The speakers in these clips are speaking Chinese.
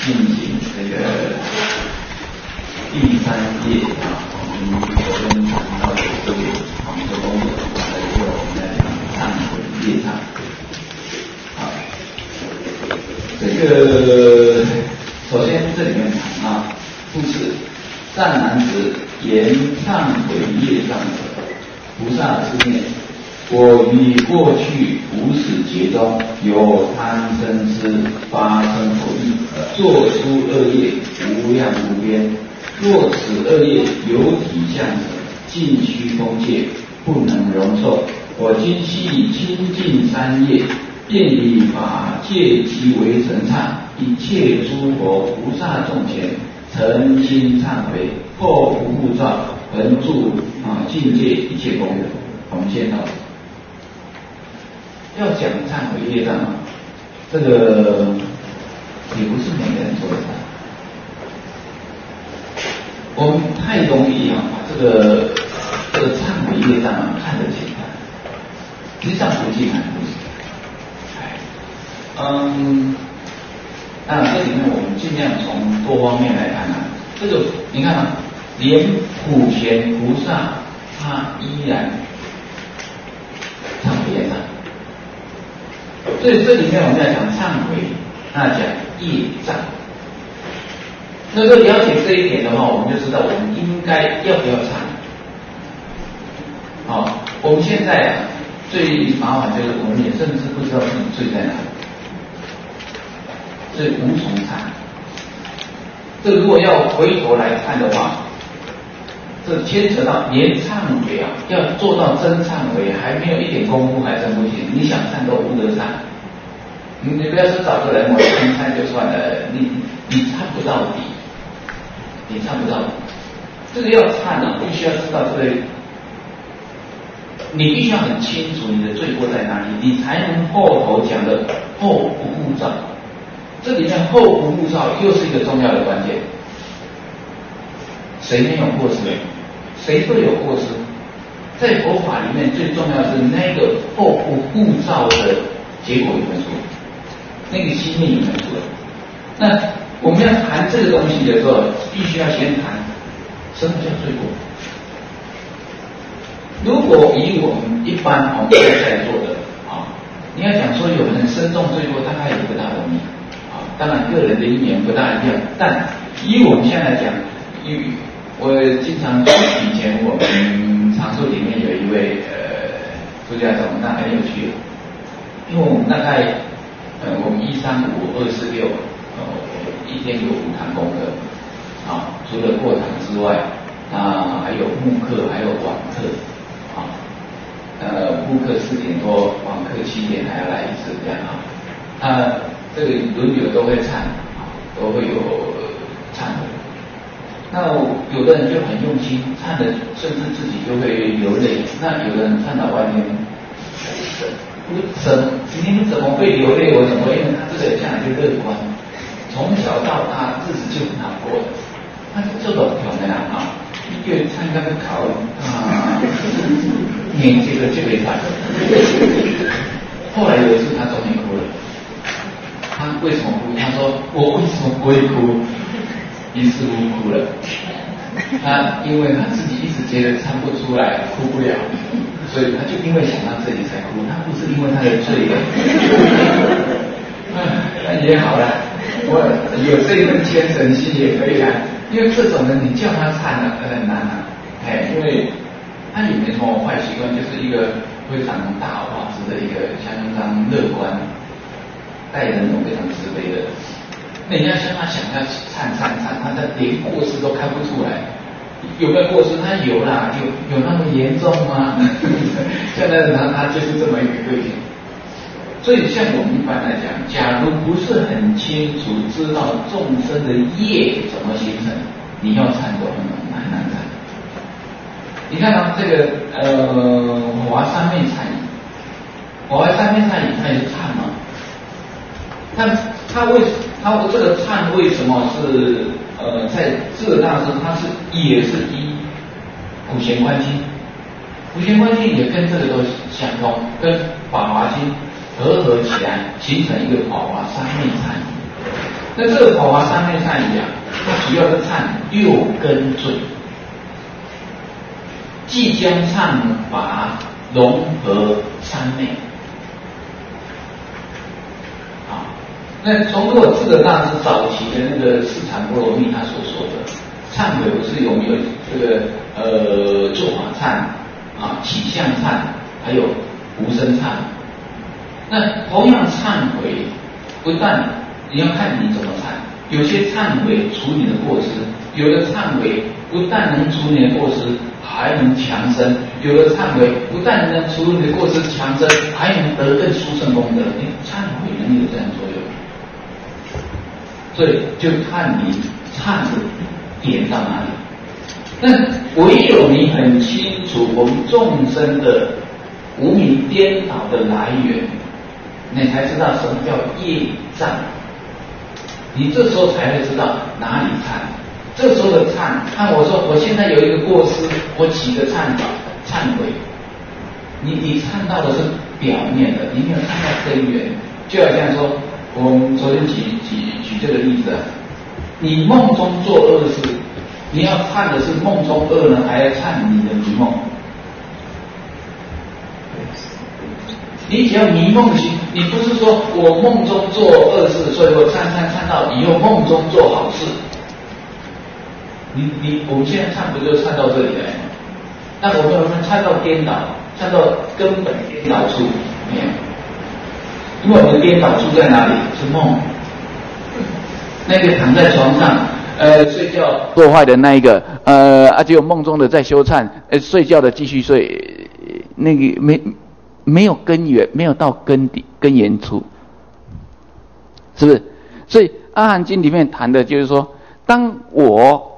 进行这个第三页啊，我们昨天谈到的这个我们的功德，还有我们的忏悔业障。好，这个首先这里面谈啊，复次，善男子言忏悔业障者，菩萨之念。我于过去无始劫中，有贪嗔痴发生口意，作出恶业无量无边。若此恶业有体相者，尽虚空界，不能容受。我今悉清净三业，便以法界即为神忏，一切诸佛菩萨众前，诚心忏悔，后不复造，恒住境界一切功德。我们先到。要讲忏悔业障啊，这个也不是每个人做得到。我们太容易啊，把这个忏悔业障啊看得简单，实际上不尽然不是。那这里面我们尽量从多方面来谈啊。这个你看啊，连普贤菩萨他依然忏悔业障。所以这里面我们要讲忏悔，那讲业障。那个了解这一点的话，我们就知道我们应该要不要忏。好，我们现在啊最麻烦就是我们也甚至不知道自己罪在哪里，所以无从忏。这如果要回头来看的话，这牵扯到连忏悔啊，要做到真忏悔，还没有一点功夫，还真不行。你想忏都无得忏。你不要说找个人我忏就算了，你忏不到底，你忏不到底。这个要忏啊，必须要知道这个，你必须要很清楚你的罪过在哪里，你才能后头讲的后不复造。这里面后不复造又是一个重要的关键。谁没有过失？谁会有过失？在佛法里面最重要的是那个后不复造的结果有没有出来，那个心念有没有出来。那我们要谈这个东西的时候，必须要先谈什么叫罪过。如果以我们一般现在做的啊，你要讲说有很深重罪过，大概也不大容易啊。当然个人的因缘不大一样，但以我们现在来讲，我经常以前我们常数里面有一位出家众，那很有趣，因为我们大概我们135、246，一天有5堂功课啊，除了过堂之外，还有慕课，还有晚课啊，慕课4点多，晚课7点还要来一次这样啊，这个轮流都会忏啊，都会有忏悔。那有的人就很用心，忏的甚至自己就会流泪。那有的人忏到外面，你怎么会流泪？我怎么会？因为他这个向来就乐观，从小到大日子就很好过。他这种有没有啊？一个参加个考啊，年这个就没办。后来有一次他终于哭了，他为什么哭？他说我为什么不会哭？于是乎哭了，因为他自己一直觉得唱不出来，哭不了，所以他就因为想到这里才哭，他不是因为他的罪恶。那也好了，我有这一份虔诚心也可以啊，因为这种人你叫他忏呢很难啊，因为他也没什么坏习惯，就是一个非常大画质的一个相当乐观、待人非常慈悲的人。那你要像他想要忏，他连过失都看不出来，有没有过失？他有啦，有那么严重吗？现在他就是这么一个个性。所以像我们一般来讲，假如不是很清楚知道众生的业怎么形成，你要忏都很难忏。你看啊，这个华三昧忏仪，华三昧忏仪它也是忏嘛，他这个忏为什么是在这大师他也是依普贤观经，普贤观经也跟这个都相通，跟法华经合起来形成一个法华三昧忏仪。 那这个《法华三昧忏》一样，它主要是忏六根罪，即将忏法融合三昧。那从如果这个当然是早期的那个释迦波罗蜜他所说的忏悔，不是有这个做法忏啊、起相忏，还有无生忏。那同样忏悔，不但你要看你怎么忏，有些忏悔除你的过失，有的忏悔不但能除你的过失，还能强身；有的忏悔不但能除你的过失强身，还能得更殊胜功德。忏悔能有这样作用。所以就看你忏的点到哪里。那唯有你很清楚我们众生的无明颠倒的来源，你才知道什么叫业障。你这时候才会知道哪里忏。这时候的忏，看我说我现在有一个过失，我起个忏法忏悔。你忏到的是表面的，你没有看到根源。就好像说，我们昨天举这个例子啊，你梦中做恶事，你要忏的是梦中恶呢，还要忏你的迷梦？你只要迷梦心，你不是说我梦中做恶事，所以我忏到以后梦中做好事。我们现在忏不就忏到这里来吗？那我们忏到颠倒，忏到根本颠倒处没有。因为我们的颠倒处在哪里？是梦。那个躺在床上，睡觉做坏的那一个，只有梦中的在修忏，睡觉的继续睡，那个没有根源，没有到根源处，是不是？所以《阿含经》里面谈的就是说，当我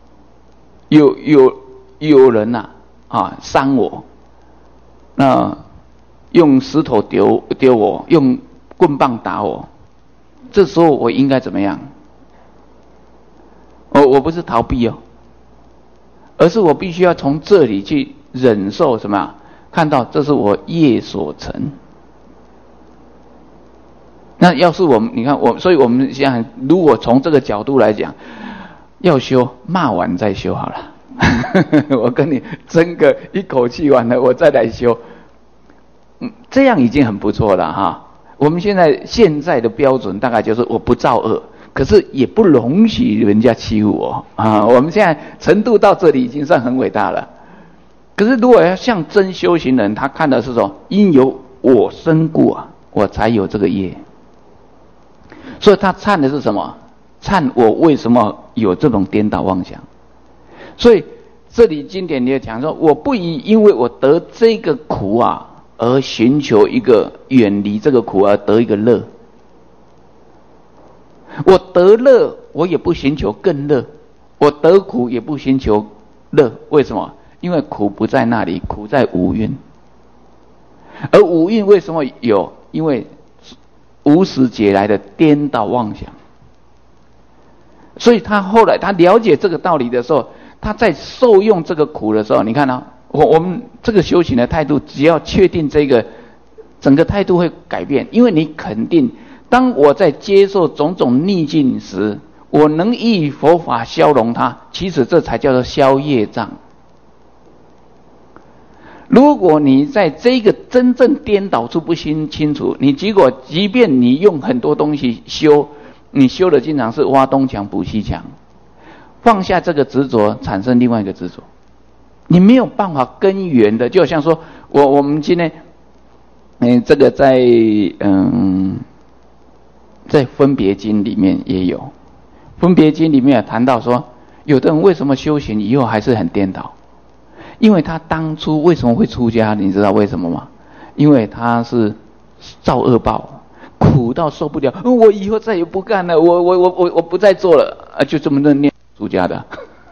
有人伤我，那用石头丢我，用棍棒打我，这时候我应该怎么样？我不是逃避哦，而是我必须要从这里去忍受什么？看到这是我业所成。那要是我们，你看所以我们现在如果从这个角度来讲，要修骂完再修好了。我跟你争个一口气完了，我再来修。这样已经很不错了哈。我们现在的标准大概就是我不造恶，可是也不容许人家欺负我啊。我们现在程度到这里已经算很伟大了。可是如果要像真修行人，他看的是说因有我生故我才有这个业。所以他忏的是什么？忏我为什么有这种颠倒妄想。所以这里经典也讲说，我不以因为我得这个苦而寻求一个远离这个苦而得一个乐。我得乐，我也不寻求更乐；我得苦也不寻求乐。为什么？因为苦不在那里，苦在五蕴。而五蕴为什么有？因为无始劫来的颠倒妄想。所以他后来他了解这个道理的时候，他在受用这个苦的时候，你看我们这个修行的态度，只要确定这个，整个态度会改变。因为你肯定，当我在接受种种逆境时，我能以佛法消融它，其实这才叫做消业障。如果你在这个真正颠倒处不清楚，你结果即便你用很多东西修，你修的经常是挖东墙补西墙，放下这个执着，产生另外一个执着，你没有办法根源的。就好像说我们今天这个在分别经里面也有，分别经里面谈到说，有的人为什么修行以后还是很颠倒？因为他当初为什么会出家？你知道为什么吗？因为他是造恶报，苦到受不了，我以后再也不干了，我不再做了，就这么念出家的，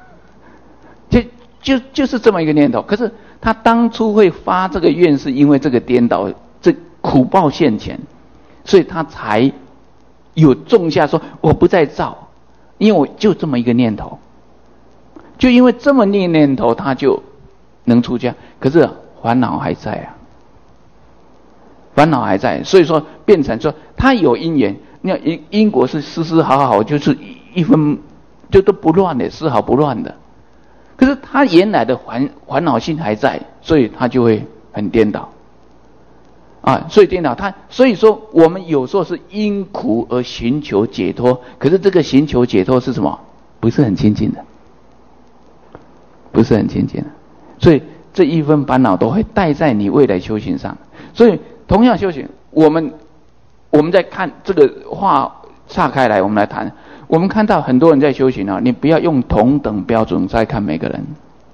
就是这么一个念头。可是他当初会发这个愿，是因为这个颠倒，这苦报现前，所以他才有种下说我不再造，因为我就这么一个念头，就因为这么一个念头，他就能出家。可是烦恼还在烦恼还在，所以说变成说他有因缘， 那因果是丝丝毫毫，就是一分就都不乱的，丝毫不乱的。可是他原来的烦恼性还在，所以他就会很颠倒啊，所以颠倒他。所以说我们有时候是因苦而寻求解脱，可是这个寻求解脱是什么？不是很亲近的，不是很亲近的。所以这一分烦恼都会带在你未来修行上。所以同样修行，我们在看这个话岔开来，我们来谈。我们看到很多人在修行啊，你不要用同等标准在看每个人，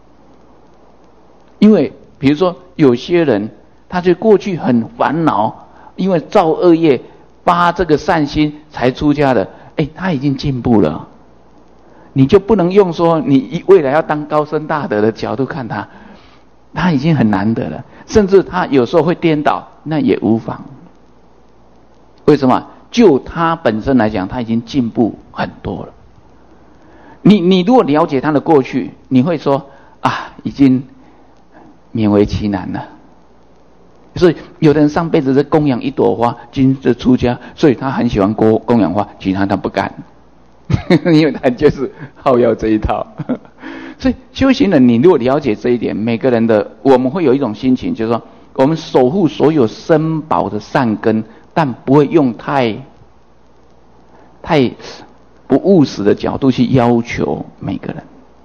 因为比如说有些人他就过去很烦恼，因为造恶业发这个善心才出家的，他已经进步了，你就不能用说你未来要当高僧大德的角度看他，他已经很难得了，甚至他有时候会颠倒，那也无妨。为什么？就他本身来讲，他已经进步很多了。你如果了解他的过去，你会说啊，已经勉为其难了。所以有的人上辈子是供养一朵花，今世出家，所以他很喜欢供养花，其他他不干，因为他就是好要这一套。所以修行人，你如果了解这一点，每个人的我们会有一种心情，就是说我们守护所有生宝的善根，但不会用太不务实的角度去要求每个人。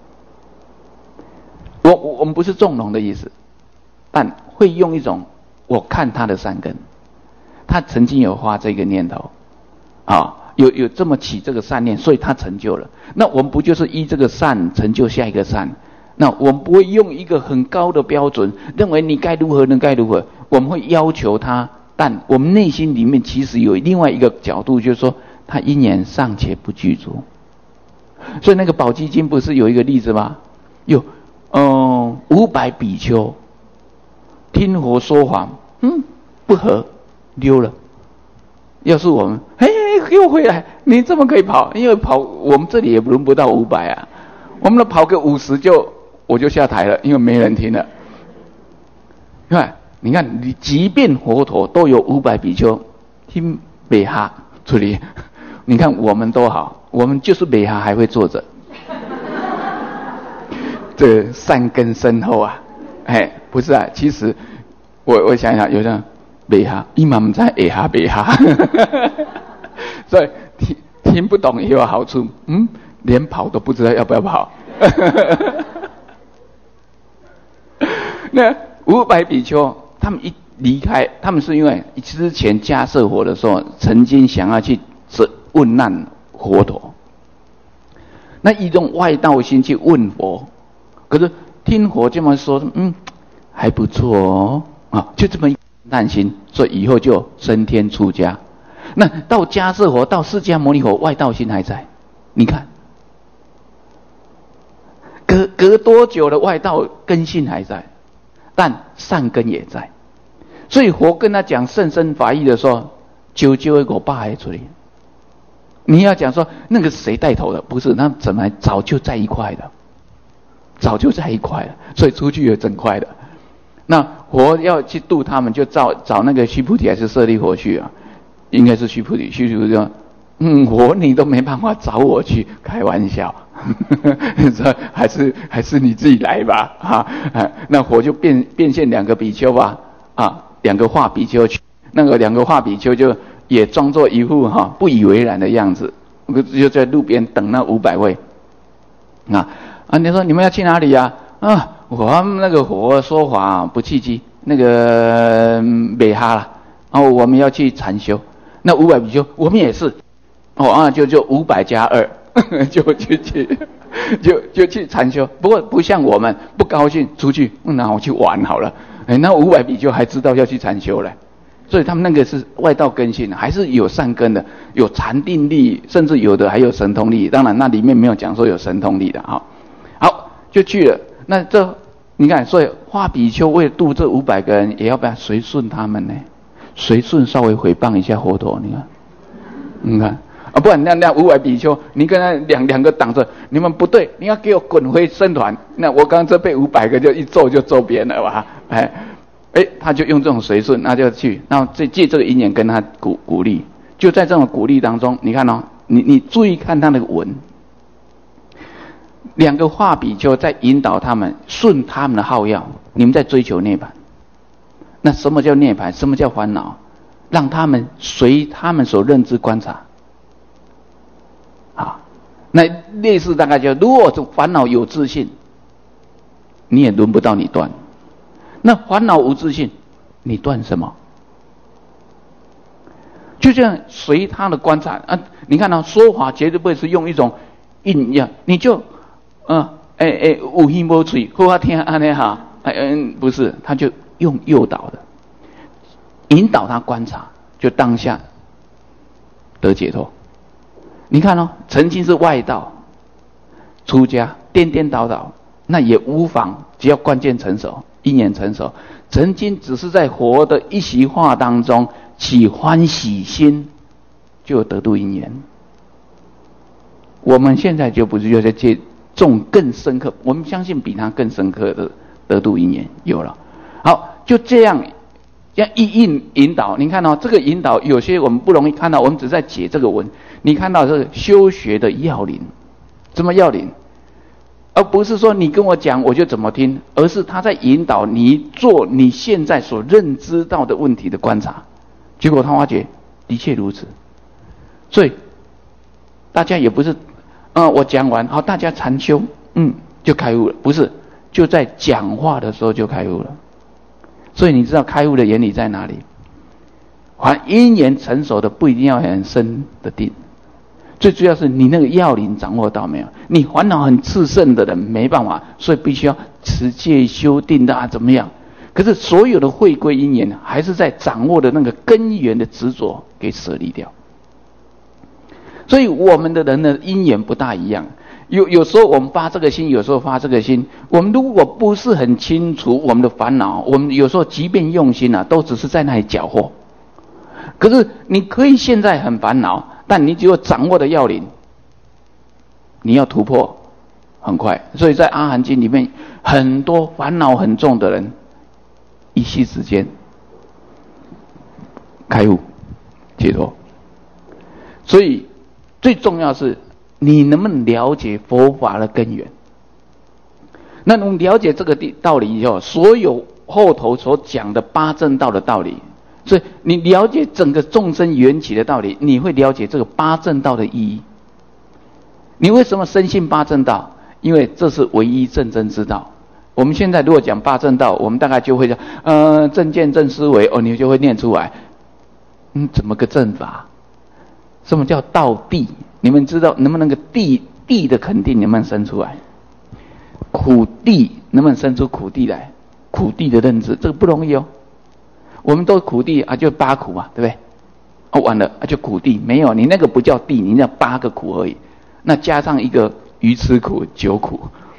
我们不是纵容的意思，但会用一种我看他的善根，他曾经有发这个念头啊，有这么起这个善念，所以他成就了。那我们不就是依这个善成就下一个善？那我们不会用一个很高的标准，认为你该如何能该如何，我们会要求他，但我们内心里面其实有另外一个角度，就是说他因缘尚且不具足。所以那个宝积经不是有一个例子吗？有500比丘听佛说法，不合，溜了。要是我们，给我回来，你这么可以跑？因为跑我们这里也轮不到500啊，我们跑个50我就下台了，因为没人听了。你看，你即便佛陀都有500比丘听北哈处理，你看我们多好，我们就是北哈还会坐着，这善根深厚啊！不是啊，其实我想想，有像北哈，伊嘛不知下哈北哈，所以听不懂也有好处，连跑都不知道要不要跑。那500比丘，他们一离开，他们是因为之前迦叶佛的时候，曾经想要去问难佛陀，那以一种外道心去问佛，可是听佛这么说，还不错就这么一难心，所以以后就升天出家。那到迦叶佛，到释迦牟尼佛，外道心还在，你看。隔多久的外道根性还在，但善根也在，所以佛跟他讲甚深法义的时候，998还出来。你要讲说那个谁带头的，不是，那怎么早就在一块的，早就在一块了，所以出去也整块的。那佛要去度他们，就找那个须菩提还是舍利佛去啊？应该是须菩提。须菩提说：“佛你都没办法找我去，开玩笑。”说还是你自己来吧，那佛就变现2个比丘吧，2个化比丘去，那个2个化比丘就也装作一副不以为然的样子，就在路边等那500位你说你们要去哪里呀？我们那个佛说法不契机，那个美哈了，我们要去禅修。那500比丘我们也是，就500加2。就去禅修，不过不像我们不高兴出去，那我去玩好了。那500比丘还知道要去禅修了，所以他们那个是外道根性，还是有善根的，有禅定力，甚至有的还有神通力。当然那里面没有讲说有神通力的好，就去了。那这你看，所以化比丘为了度这500个人，也要不要随顺他们呢？随顺稍微诽谤一下佛陀，你看。不然那500比丘，你跟他两个挡着，你们不对，你要给我滚回僧团。那我刚这被500个就一揍就揍扁了吧？他就用这种随顺，那就去，然后借这个因缘跟他鼓励， 就在这种鼓励当中，你看哦，你注意看他那个文，两个画笔就在引导他们顺他们的好要，你们在追求涅槃。那什么叫涅槃？什么叫烦恼？让他们随他们所认知观察。好，那类似大概就，如果这烦恼有自信，你也轮不到你断。那烦恼无自信，你断什么？就这样随他的观察啊，你看到说法绝对不会是用一种硬要，你就有耳无嘴，好好听安尼哈，不是，他就用诱导的，引导他观察，就当下得解脱。你看哦，曾经是外道出家，颠颠倒倒，那也无妨，只要关键成熟，因缘成熟，曾经只是在活的一席话当中起欢喜心，就得度因缘。我们现在就不是就在这种更深刻，我们相信比他更深刻的得度因缘有了。好，就这样一引导，你看哦，这个引导有些我们不容易看到，我们只在解这个文。你看到这个修学的要领，什么要领？而不是说你跟我讲我就怎么听，而是他在引导你做你现在所认知到的问题的观察。结果他发觉的确如此，所以大家也不是我讲完好大家禅修就开悟了，不是，就在讲话的时候就开悟了。所以你知道开悟的原理在哪里？因缘成熟的不一定要很深的定，最主要是你那个要领掌握到没有？你烦恼很炽盛的人没办法，所以必须要持戒修定的怎么样？可是所有的回归因缘，还是在掌握的那个根源的执着给舍离掉。所以我们的人的因缘不大一样，有时候我们发这个心，有时候发这个心。我们如果不是很清楚我们的烦恼，我们有时候即便用心都只是在那里搅和。可是你可以现在很烦恼，但你只有掌握的要领，你要突破很快。所以在阿含经里面，很多烦恼很重的人，一夕之间开悟解脱。所以最重要是你能不能了解佛法的根源。那我们了解这个道理以后，所有后头所讲的八正道的道理，所以你了解整个众生缘起的道理，你会了解这个八正道的意义。你为什么深信八正道？因为这是唯一正真之道。我们现在如果讲八正道，我们大概就会讲正见正思维，你就会念出来。怎么个正法？什么叫道地？你们知道能不能个地的肯定能不能生出来？苦地能不能生出苦地来？苦地的认知，这个不容易哦。我们都苦地就八苦嘛，对不对？完了就苦地，没有，你那个不叫地，你那8个苦而已。那加上一个愚痴苦9苦，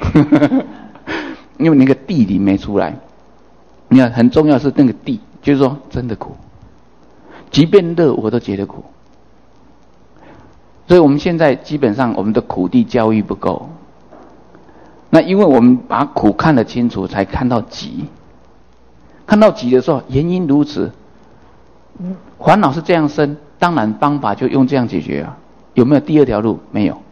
因为那个地理没出来。你看很重要是那个地，就是说真的苦，即便乐我都觉得苦。所以我们现在基本上我们的苦地教育不够。那因为我们把苦看得清楚，才看到集。看到集的时候，原因如此，烦恼是这样生，当然方法就用这样解决啊。有没有第二条路？没有。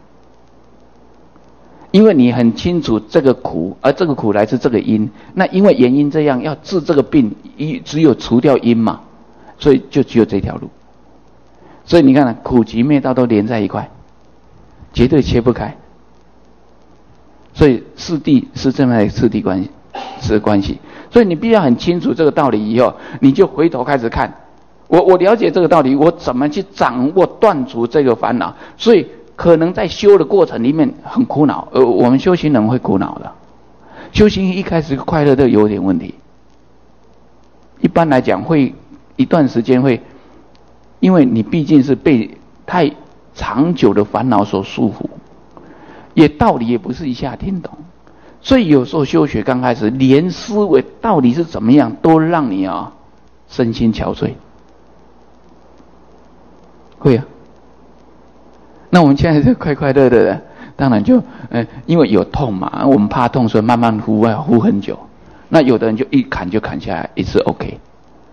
因为你很清楚这个苦，而这个苦来自这个因，那因为原因这样，要治这个病，只有除掉因嘛，所以就只有这条路。所以你看苦集灭道都连在一块，绝对切不开。所以四谛是这么的次第关系，是关系。所以你必须要很清楚这个道理以后，你就回头开始看，我了解这个道理，我怎么去掌握断除这个烦恼？所以可能在修的过程里面很苦恼，我们修行人会苦恼的。修行一开始快乐都有点问题，一般来讲会一段时间会，因为你毕竟是被太长久的烦恼所束缚，也道理也不是一下听懂。所以有时候修学刚开始，连思维到底是怎么样，都让你身心憔悴。会啊。那我们现在是快快乐乐的，当然就因为有痛嘛，我们怕痛，所以慢慢呼很久。那有的人就一砍就砍下来，一次 OK。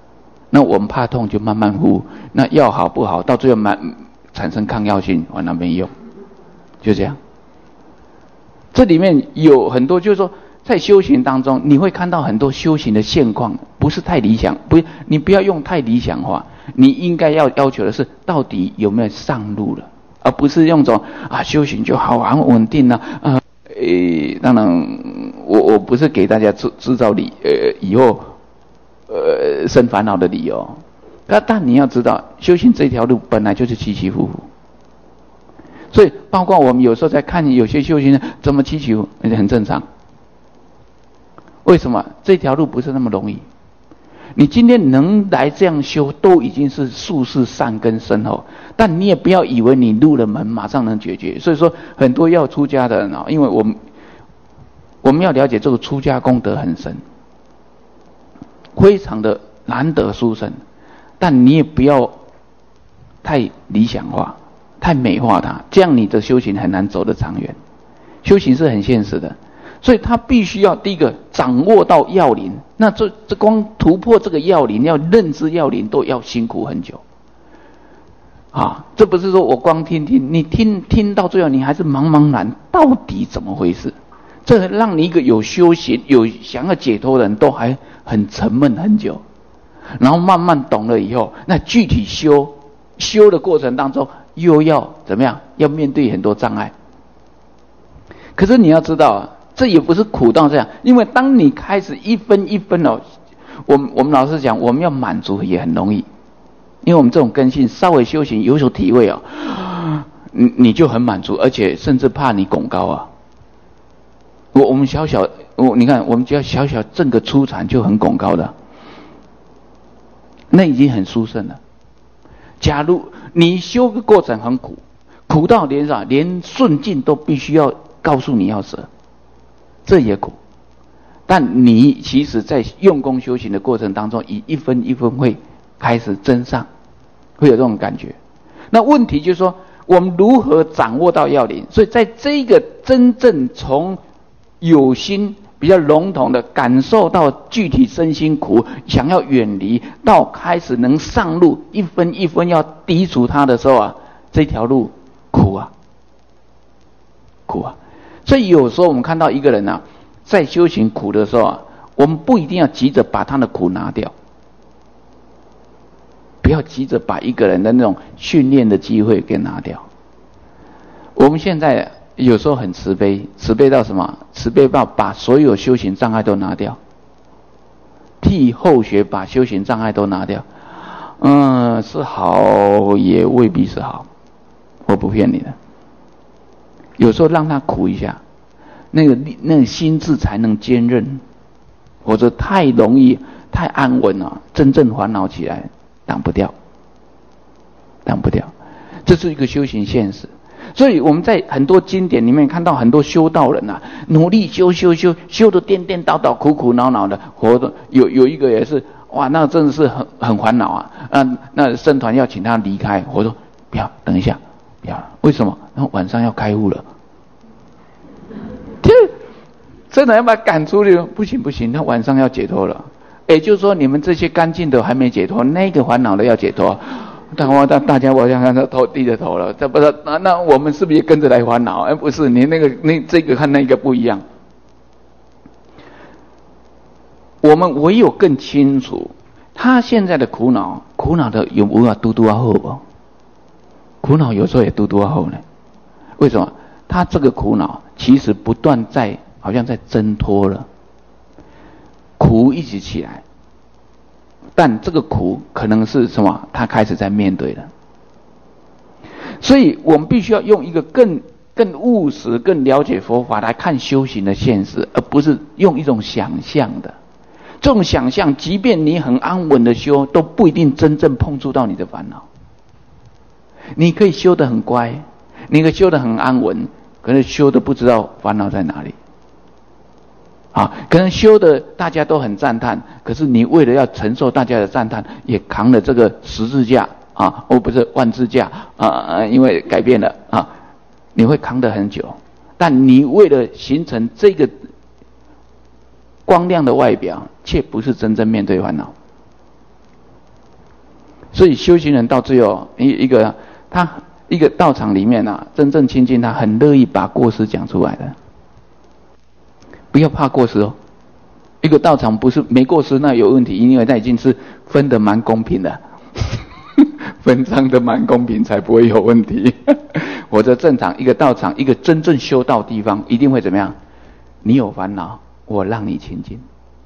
那我们怕痛就慢慢敷，那药好不好，到最后产生抗药性，往那边用，就这样。这里面有很多，就是说在修行当中，你会看到很多修行的现况，不是太理想，你不要用太理想化，你应该要求的是到底有没有上路了，而不是用种修行就好很稳定了当然我不是给大家制造以后生烦恼的理由，但你要知道，修行这条路本来就是起起伏伏。所以包括我们有时候在看有些修行人怎么起起伏，很正常。为什么？这条路不是那么容易。你今天能来这样修，都已经是术士善根深厚，但你也不要以为你入了门马上能解决。所以说很多要出家的人因为我们要了解这个出家功德很深，非常的难得殊胜，但你也不要太理想化，太美化它，这样你的修行很难走得长远。修行是很现实的，所以他必须要第一个掌握到要领。那这光突破这个要领，要认知要领，都要辛苦很久这不是说我光听，你听到最后你还是茫茫然，到底怎么回事？这让你一个有修行有想要解脱的人都还很沉闷很久，然后慢慢懂了以后，那具体修的过程当中又要怎么样？要面对很多障碍。可是你要知道这也不是苦到这样，因为当你开始一分一分我们老师讲，我们要满足也很容易，因为我们这种根性稍微修行有所体会你就很满足，而且甚至怕你拱高我们你看我们只要小挣个出产就很拱高的，那已经很殊胜了。假如你修的过程很苦到连顺境都必须要告诉你要舍，这也苦。但你其实在用功修行的过程当中，一分一分会开始增上，会有这种感觉。那问题就是说，我们如何掌握到要领？所以在这个真正从有心比较笼统的感受到具体身心苦，想要远离，到开始能上路，一分一分要抵除它的时候这条路苦啊。所以有时候我们看到一个人在修行苦的时候我们不一定要急着把他的苦拿掉，不要急着把一个人的那种训练的机会给拿掉。我们现在有时候很慈悲到什么？慈悲到把所有修行障碍都拿掉，替后学把修行障碍都拿掉。是好也未必是好，我不骗你的。有时候让他苦一下，那个心智才能坚韧，否则太容易太安稳了，真正烦恼起来挡不掉。这是一个修行现实。所以我们在很多经典里面看到很多修道人努力修得颠颠倒倒苦恼的，活的有一个也是那真的是很烦恼那僧团要请他离开，我说不要，等一下，不要，为什么？然后晚上要开悟了，僧团要把他赶出去，不行，他晚上要解脱了。也就是说，你们这些干净的还没解脱，那个烦恼的要解脱。大家我想看他低着头了，这不是那我们是不是也跟着来烦恼？不是，你这个和那个不一样。我们唯有更清楚他现在的苦恼的有没有嘟好不？苦恼有时候也嘟好呢。为什么？他这个苦恼其实不断好像在挣脱了，苦一直起来。但这个苦可能是什么？他开始在面对了。所以我们必须要用一个更务实、更了解佛法来看修行的现实，而不是用一种想象的。这种想象，即便你很安稳的修，都不一定真正碰触到你的烦恼。你可以修得很乖，你可以修得很安稳，可是修得不知道烦恼在哪里。可能修的大家都很赞叹，可是你为了要承受大家的赞叹，也扛了这个十字架不是万字架因为改变了你会扛得很久。但你为了形成这个光亮的外表，却不是真正面对烦恼。 所以修行人到最后一个道场里面啊，真正亲近他，很乐意把过失讲出来的。不要怕过失哦。一个道场不是没过失那有问题，因为他已经是分得蛮公平的，分赃的蛮公平才不会有问题。或者正常一个道场，一个真正修道地方，一定会怎么样？你有烦恼，我让你亲近。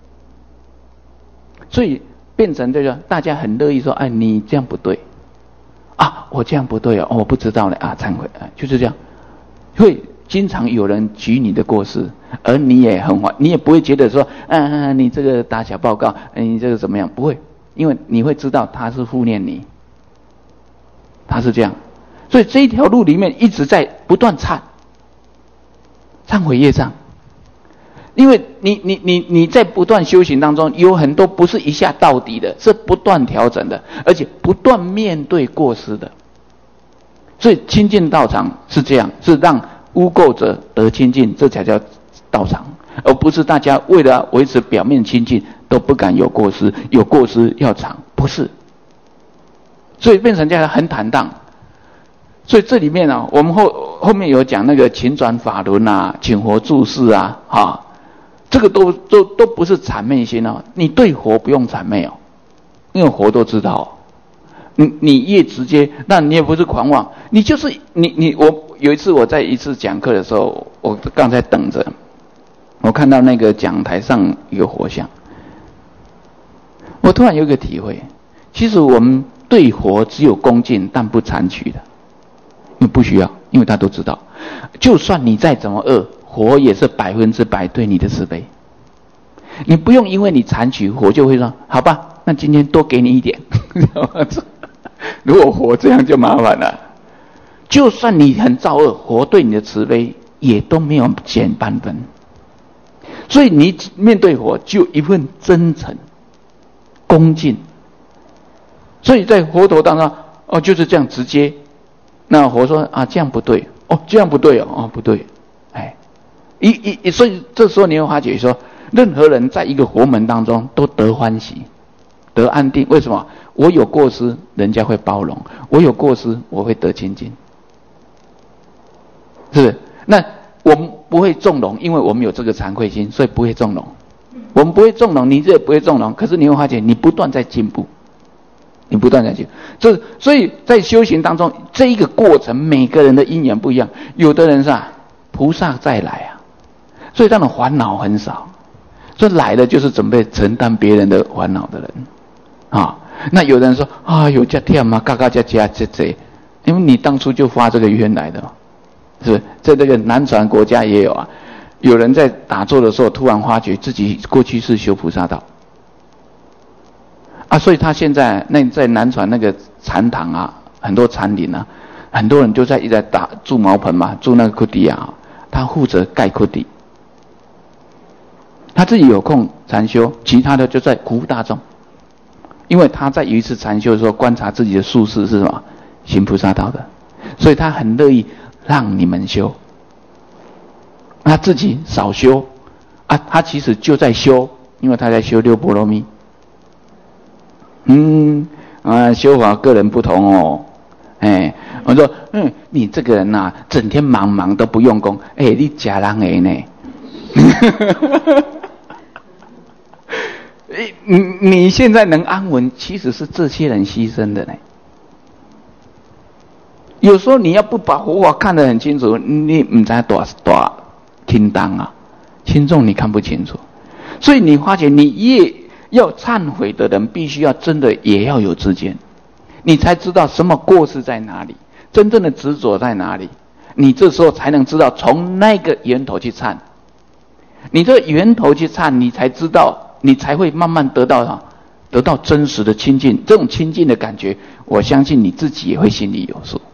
所以变成这个大家很乐意说，哎，你这样不对啊，我这样不对哦，我不知道呢啊，忏悔啊，就是这样。会经常有人举你的过失，而你也你也不会觉得说，你这个打小报告，你这个怎么样？不会，因为你会知道他是护念你，他是这样。所以这一条路里面一直在不断忏悔业障。因为你在不断修行当中，有很多不是一下到底的，是不断调整的，而且不断面对过失的。所以亲近道场是这样，是让污垢者得清净，这才叫道场，而不是大家为了维持表面清净都不敢有过失，有过失要藏，不是。所以变成这样很坦荡。所以这里面啊，我们后面有讲那个勤转法轮啊，请佛注释啊，这个都不是谄媚心哦。你对佛不用谄媚哦，因为佛都知道哦。你越直接，那你也不是狂妄，你就是我有一次我在一次讲课的时候，我刚才等着，我看到那个讲台上一个佛像，我突然有一个体会，其实我们对佛只有恭敬，但不残取的，因为不需要，因为他都知道，就算你再怎么恶，佛也是100%对你的慈悲。你不用因为你残取，佛就会说好吧，那今天多给你一点。如果佛这样就麻烦了。就算你很造恶，佛对你的慈悲也都没有减半分。所以你面对佛就有一份真诚恭敬。所以在佛陀当中就是这样直接。那佛说啊，这样不对哦，这样不对哦，不对。所以这时候你会发觉说，任何人在一个佛门当中都得欢喜，得安定。为什么？我有过失，人家会包容；我有过失，我会得清净。是不是？那我们不会纵容，因为我们有这个惭愧心，所以不会纵容。我们不会纵容，你这也不会纵容。可是你会发现，你不断在进步，你不断在进步。所以在修行当中，这一个过程，每个人的因缘不一样。有的人是菩萨再来啊，所以他的烦恼很少。所以来的就是准备承担别人的烦恼的人啊。那有人说有这忝啊，嘎嘎这，因为你当初就发这个愿来的嘛，是不是？在这个南传国家也有啊，有人在打坐的时候突然发觉自己过去是修菩萨道啊，所以他现在在南传那个禅堂啊，很多禅林啊，很多人就一直在住茅棚嘛，住那个库迪啊，他负责盖库迪。他自己有空禅修，其他的就在服务大众。因为他在有一次禅修的时候，观察自己的宿世是什么，行菩萨道的，所以他很乐意让你们修。他自己少修啊，他其实就在修，因为他在修六波罗蜜。修法个人不同哦。我说你这个人整天忙都不用功，你假人的呢。你现在能安稳，其实是这些人牺牲的呢。有时候你要不把佛法看得很清楚，你不知道多轻当啊，轻重你看不清楚。所以你发觉，你越要忏悔的人，必须要真的也要有知见，你才知道什么过失在哪里，真正的执着在哪里。你这时候才能知道从那个源头去忏。你这个源头去忏，你才知道。你才会慢慢得到真实的亲近，这种亲近的感觉，我相信你自己也会心里有数。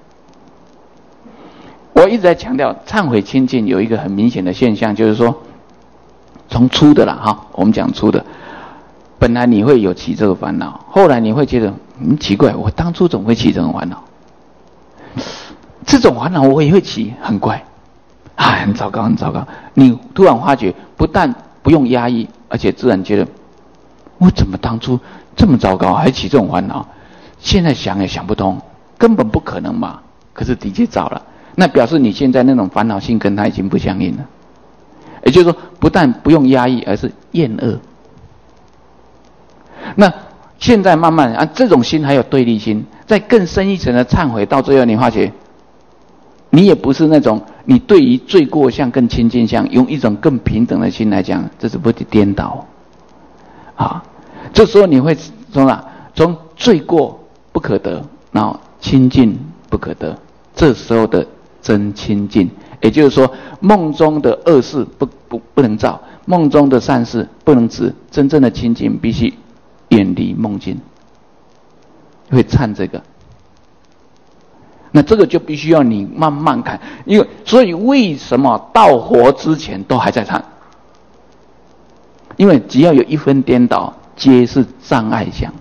我一直在强调，忏悔亲近有一个很明显的现象，就是说，从粗的啦我们讲粗的，本来你会有起这个烦恼，后来你会觉得奇怪，我当初怎么会起这种烦恼？这种烦恼我也会起，很怪，很糟糕，很糟糕。你突然发觉，不但不用压抑，而且自然觉得我怎么当初这么糟糕，还起这种烦恼？ 现在想也想不通，根本不可能嘛。可是的确造了，那表示你现在那种烦恼心跟它已经不相应了。也就是说，不但不用压抑，而是厌恶。那现在慢慢这种心还有对立心，在更深一层的忏悔，到最后你发觉，你也不是那种你对于罪过相跟亲近相，用一种更平等的心来讲，这是不是颠倒？这时候你会从哪？从罪过不可得，然后亲近不可得，这时候的真亲近，也就是说，梦中的恶事不能造，梦中的善事不能止，真正的亲近必须远离梦境，会忏这个。那这个就必须要你慢慢看，所以为什么到活之前都还在忏？因为只要有一分颠倒，皆是障碍相。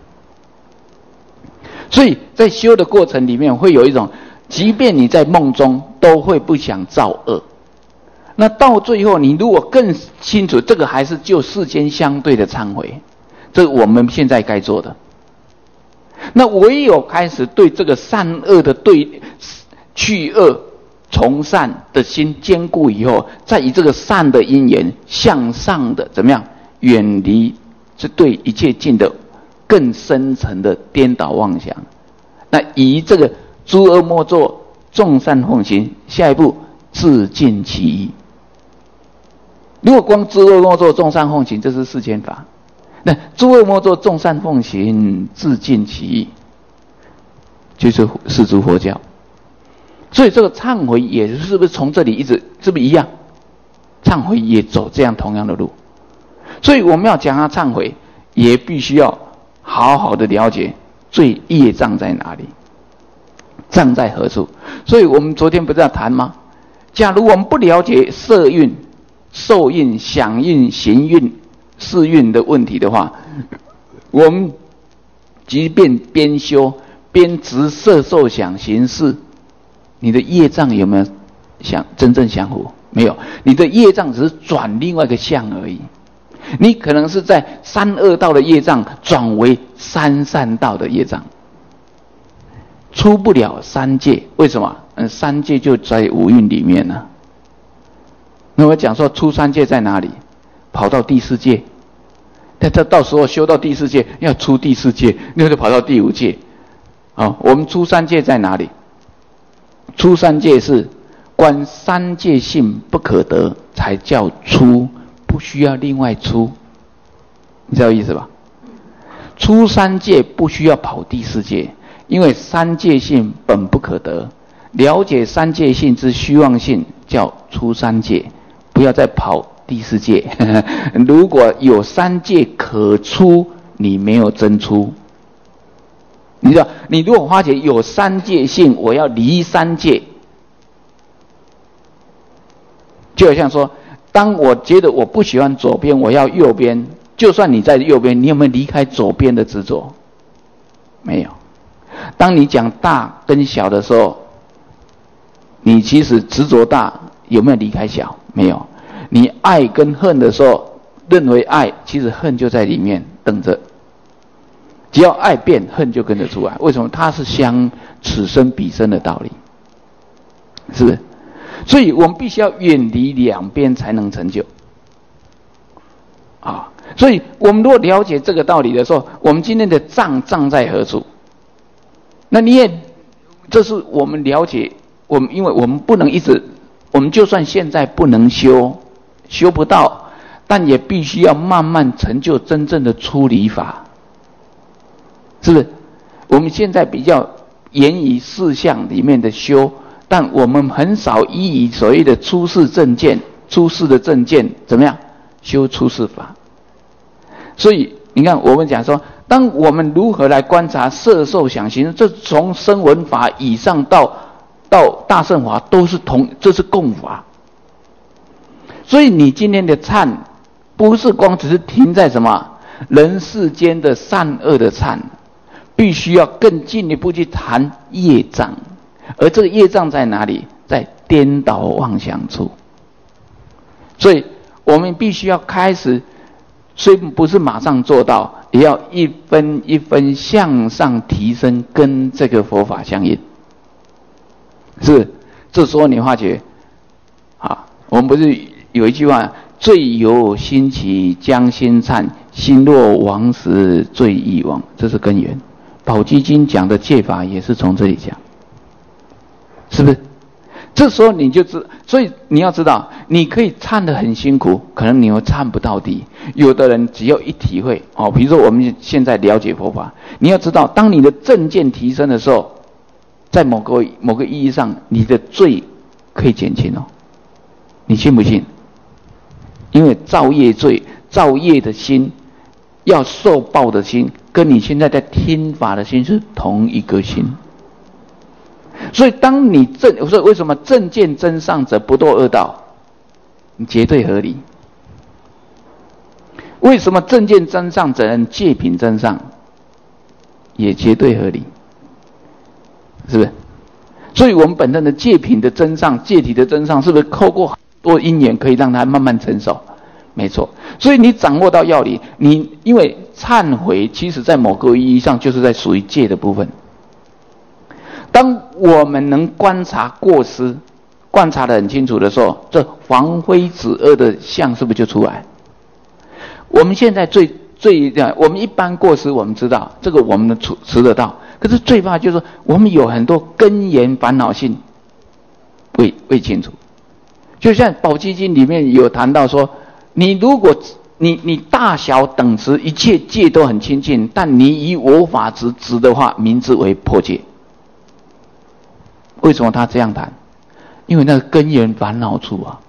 所以在修的过程里面，会有一种，即便你在梦中都会不想造恶。那到最后，你如果更清楚，这个还是就世间相对的忏悔，这是我们现在该做的。那唯有开始对这个善恶的去恶从善的心坚固以后，再以这个善的因缘向上的怎么样远离这对一切境的更深层的颠倒妄想。那以这个诸恶莫作，众善奉行，下一步自尽其意。如果光诸恶莫作，众善奉行，这是世间法。那诸恶莫作，众善奉行，自尽其意，就是世俗佛教。所以这个忏悔也是不是从这里一直是不是一样？忏悔也走这样同样的路。所以我们要讲他忏悔，也必须要好好的了解罪业障在哪里，障在何处。所以我们昨天不是要谈吗？假如我们不了解色蕴、受蕴、想蕴、行蕴、识蕴的问题的话，我们即便边修边执色受想行识，你的业障有没有真正降伏？没有，你的业障只是转另外一个相而已。你可能是在三恶道的业障转为三善道的业障，出不了三界。为什么？三界就在五蕴里面呢。那我讲说出三界在哪里？跑到第四界，但他到时候修到第四界，要出第四界，那就跑到第五界。我们出三界在哪里？出三界是观三界性不可得，才叫出，不需要另外出。你知道意思吧？出三界不需要跑第四界，因为三界性本不可得，了解三界性之虚妄性叫出三界，不要再跑第四界。如果有三界可出，你没有真出。你知道，你如果发觉有三界性，我要离三界，就好像说，当我觉得我不喜欢左边，我要右边，就算你在右边，你有没有离开左边的执着？没有。当你讲大跟小的时候，你其实执着大，有没有离开小？没有。你爱跟恨的时候，认为爱，其实恨就在里面等着。只要爱变，恨就跟着出来。为什么？它是相此生彼生的道理，是不是？所以我们必须要远离两边才能成就。所以我们如果了解这个道理的时候，我们今天的障在何处？那这是我们了解，因为我们不能一直，我们就算现在不能修不到，但也必须要慢慢成就真正的出离法。是不是？我们现在比较严于四项里面的修，但我们很少依以所谓的出世正见、出世的正见怎么样修出世法。所以你看，我们讲说，当我们如何来观察色受想行，这从声闻法以上到大乘法都是这是共法。所以你今天的忏，不是光只是停在什么人世间的善恶的忏，必须要更进一步去谈业障，而这个业障在哪里？在颠倒妄想处。所以我们必须要开始虽不是马上做到，也要一分一分向上提升，跟这个佛法相应。是，这时候你发觉，我们不是有一句话：罪由心起，将心忏；心若亡时，罪亦亡。这是根源。宝积经讲的戒法也是从这里讲，是不是？这时候你就所以你要知道，你可以忏得很辛苦，可能你又忏不到底。有的人只要一体会比如说我们现在了解佛法，你要知道，当你的正见提升的时候，在某个意义上，你的罪可以减轻哦。你信不信？因为造业罪、造业的心，要受报的心，跟你现在在听法的心是同一个心。所以当你所以为什么正见真上者不堕恶道？你绝对合理。为什么正见真上者人戒品真上？也绝对合理，是不是？所以我们本身的戒品的真上、戒体的真上，是不是透过很多因缘可以让它慢慢成熟？没错。所以你掌握到要领，你因为忏悔，其实在某个意义上就是在属于戒的部分。当我们能观察过失，观察得很清楚的时候，这防非止恶的相是不是就出来？我们现在我们一般过失，我们知道这个我们持得到，可是最怕就是说我们有很多根源烦恼性未清楚。就像宝积经里面有谈到说，你如果你大小等持一切戒都很清净，但你以我法执的话，名字为破戒。为什么他这样谈？因为那个根源烦恼处啊，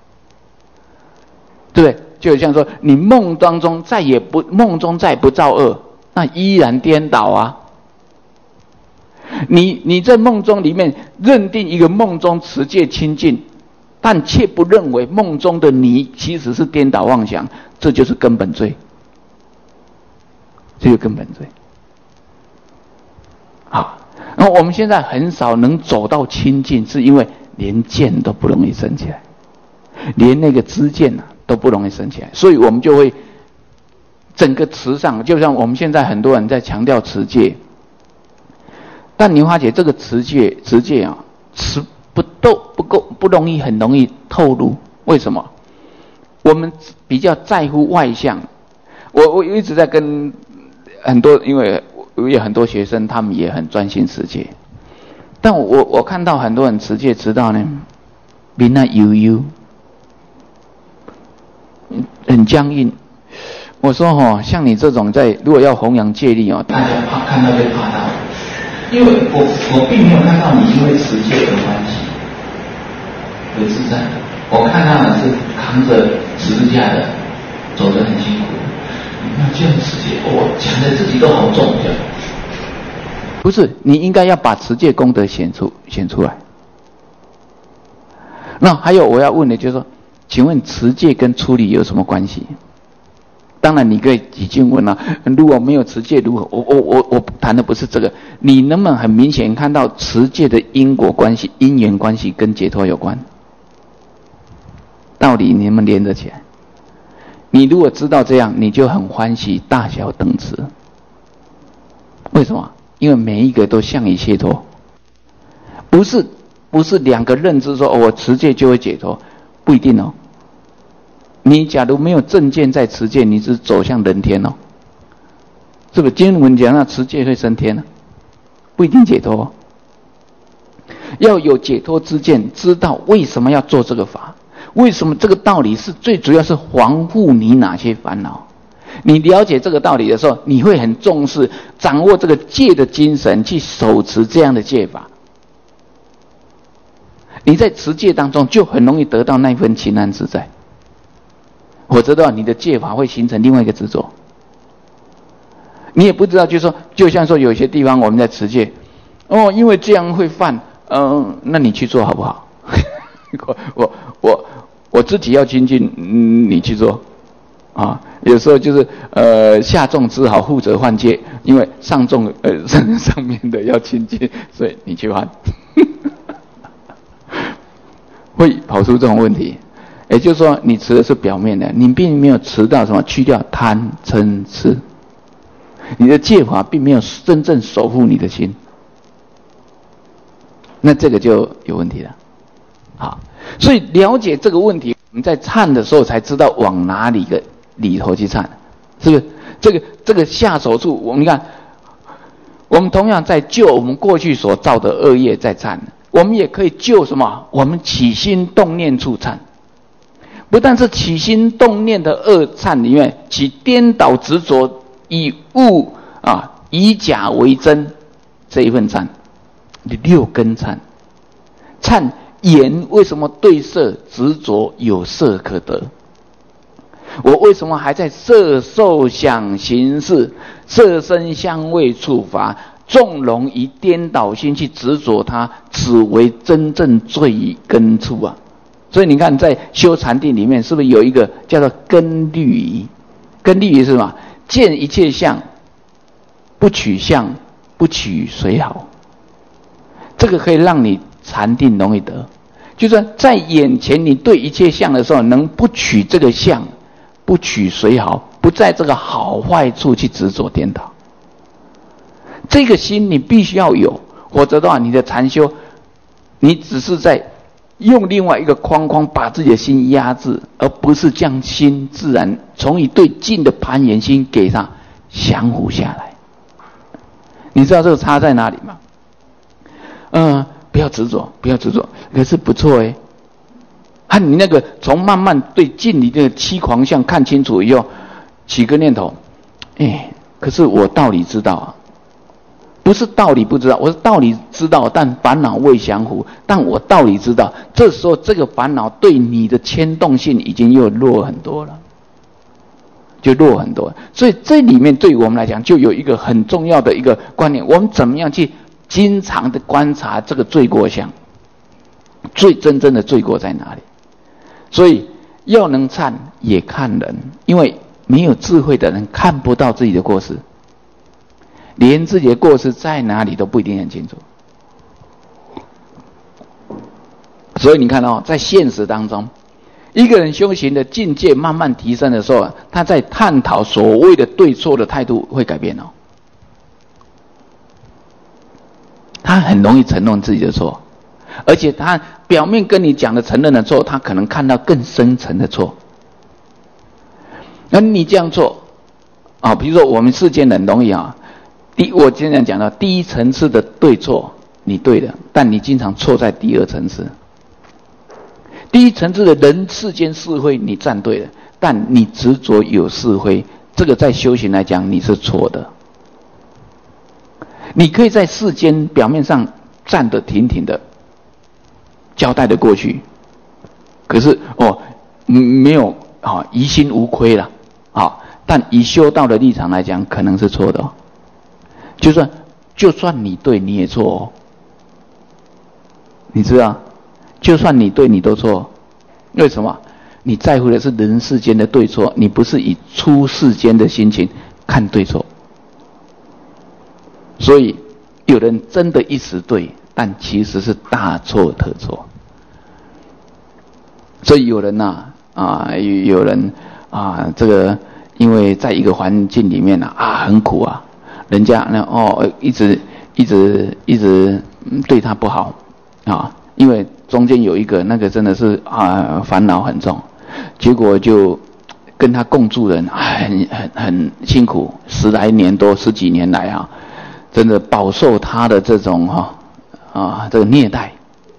对不对？就像说你梦中再不造恶，那依然颠倒啊。你在梦中里面认定一个梦中持戒清净，但却不认为梦中的你其实是颠倒妄想，这就是根本罪。这就是根本罪。好，然后我们现在很少能走到清净，是因为连见都不容易生起来，连那个知见都不容易生起来，所以我们就会整个持上，就像我们现在很多人在强调持戒，但你发觉这个持戒持不容易，很容易透露。为什么？我们比较在乎外相。我一直在跟很多，因为有很多学生，他们也很专心持戒，但我看到很多人持戒持到呢，面那悠悠，很僵硬。我说像你这种如果要弘扬戒律大家看到就怕到，因为我并没有看到你因为持戒的关系而自在，我看到的是扛着十字架的，走得很辛苦。你要这样持戒，讲的自己都好重这样。 不是，你应该要把持戒功德显出来。那还有我要问的就是说，请问持戒跟出离有什么关系？当然你可以已经问了，如果没有持戒如何？我谈的不是这个，你能不能很明显看到持戒的因果关系、因缘关系跟解脱有关？道理你们连得起来？你如果知道这样，你就很欢喜大小等持。为什么？因为每一个都向你解脱，不是两个认知说我持戒就会解脱，不一定哦。你假如没有正见在持戒，你是走向人天哦。是不是经文讲持戒会升天呢？不一定解脱哦。要有解脱之见，知道为什么要做这个法，为什么这个道理是最主要是防护你哪些烦恼。你了解这个道理的时候，你会很重视掌握这个戒的精神，去手持这样的戒法。你在持戒当中就很容易得到那份清安自在。我知道你的戒法会形成另外一个执着，你也不知道，就像说有些地方我们在持戒，因为这样会犯，那你去做好不好？我自己要精进，你去做。有时候就是下众只好护责犯戒，因为上众上面的要清净，所以你去犯，会跑出这种问题。 也就是说，你持的是表面的，你并没有持到什么去掉贪嗔痴，你的戒法并没有真正守护你的心，那这个就有问题了。好，所以了解这个问题，我们在忏的时候才知道往哪里的里头去忏，是不是？这个下手处，我们看，我们同样在救我们过去所造的恶业在忏，我们也可以救什么？我们起心动念处忏。不但是起心动念的恶忏里面，起颠倒执着以物以假为真这一份忏，6根忏。忏眼为什么对色执着有色可得？我为什么还在色受想行识、色身香味触法纵容以颠倒心去执着它，此为真正罪根处啊！所以你看，在修禅定里面，是不是有一个叫做根律仪？根律仪是什么？见一切相，不取相，不取随好。这个可以让你禅定容易得，就是在眼前你对一切相的时候，能不取这个相，不取随好，不在这个好坏处去执着颠倒。这个心你必须要有，否则的话，你的禅修，你只是在用另外一个框框把自己的心压制，而不是将心自然从你对境的攀岩心给它降服下来。你知道这个差在哪里吗？不要执着，不要执着，可是不错诶。和你那个从慢慢对境里的七狂相看清楚以后，起个念头，可是我道理知道啊。不是道理不知道，我是道理知道，但烦恼未降服。但我道理知道，这时候这个烦恼对你的牵动性已经又弱很多了，就弱很多。所以这里面对我们来讲，就有一个很重要的一个观念：我们怎么样去经常的观察这个罪过相，最真正的罪过在哪里？所以要能忏也看人，因为没有智慧的人看不到自己的过失。连自己的过失在哪里都不一定很清楚，所以你看在现实当中，一个人修行的境界慢慢提升的时候，他在探讨所谓的对错的态度会改变他很容易承认自己的错，而且他表面跟你讲的承认的错，他可能看到更深层的错。那你这样做比如说我们世间人容易我经常讲到第一层次的对错，你对的，但你经常错在第二层次。第一层次的人世间是非你站对了，但你执着有是非，这个在修行来讲你是错的。你可以在世间表面上站得挺挺的，交代得过去，可是没有疑心无亏了但以修道的立场来讲，可能是错的就算你对你也错你知道，就算你对你都错，为什么？你在乎的是人世间的对错，你不是以出世间的心情看对错。所以有人真的一时对，但其实是大错特错。所以有人有人这个因为在一个环境里面很苦人家一直对他不好因为中间有一个那个真的是烦恼很重，结果就跟他共住人很辛苦，10来年多10几年来真的饱受他的这种这个虐待。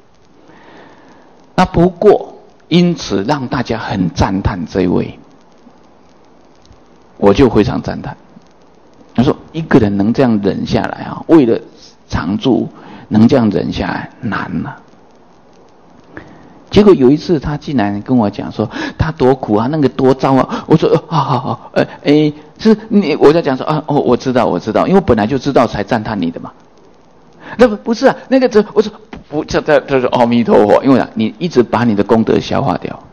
那不过因此让大家很赞叹这一位，我就非常赞叹。他说一个人能这样忍下来为了常住能这样忍下来难结果有一次他竟然跟我讲说他多苦那个多糟我说好是你，我在讲说我知道，因为我本来就知道才赞叹你的嘛。那不是那个我说不，这是阿弥陀佛，因为你一直把你的功德消化掉。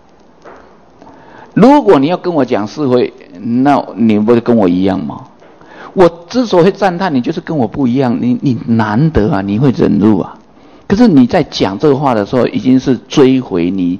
如果你要跟我讲是非，那你不是跟我一样吗？我之所以赞叹你，就是跟我不一样，你难得你会忍辱可是你在讲这个话的时候，已经是追回你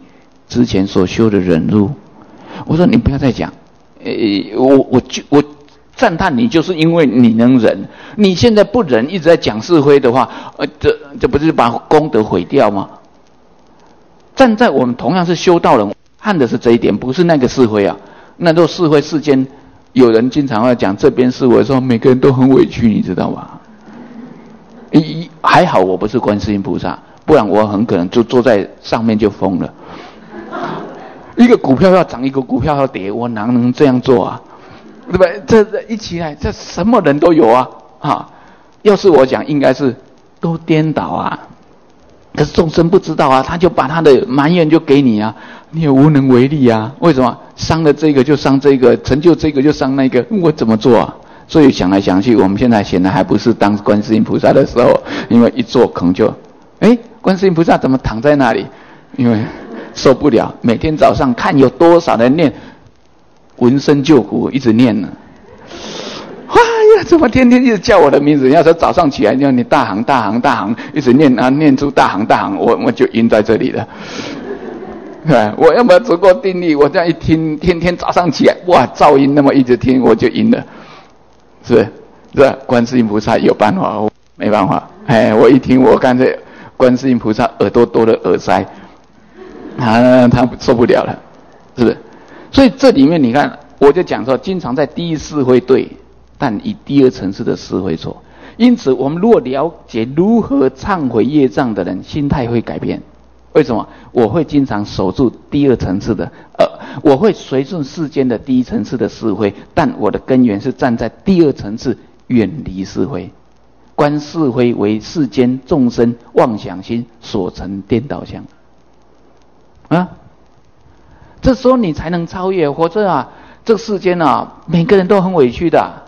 之前所修的忍辱。我说你不要再讲，我赞叹你，就是因为你能忍。你现在不忍，一直在讲是非的话，这不是把功德毁掉吗？站在我们同样是修道人，看的是这一点，不是那个是非啊。那都是非世间，有人经常会讲这边是非，说每个人都很委屈，你知道吧？还好我不是观世音菩萨，不然我很可能就坐在上面就疯了。一个股票要涨，一个股票要跌，我哪能这样做啊？对不对？这一起来，这什么人都有啊！要是我讲，应该是都颠倒啊。可是众生不知道啊，他就把他的埋怨就给你啊，你也无能为力啊。为什么？伤了这个就伤这个，成就这个就伤那个，我怎么做啊？所以想来想去，我们现在显然还不是当观世音菩萨的时候，因为一做可能就，观世音菩萨怎么躺在那里？因为受不了，每天早上看有多少人念闻声救苦，一直念呢。哇呀，怎么天天一直叫我的名字？要说早上起来叫你大行大行大行，一直念啊，念出大行大行，我就晕在这里了。我要没有足够定力，我这样一听，天天早上起来，哇，噪音那么一直听，我就晕了。是不是？这观世音菩萨有办法，我没办法。我一听，我干脆观世音菩萨耳朵多了耳塞，他受不了了，是不是？所以这里面你看，我就讲说，经常在第一是非对，但以第二层次的是非错。因此，我们如果了解如何忏悔业障的人，心态会改变。为什么？我会经常守住第二层次的，我会随顺世间的第一层次的是非，但我的根源是站在第二层次，远离是非，观是非为世间众生妄想心所成颠倒相。这时候你才能超越，否则啊，这个世间啊，每个人都很委屈的。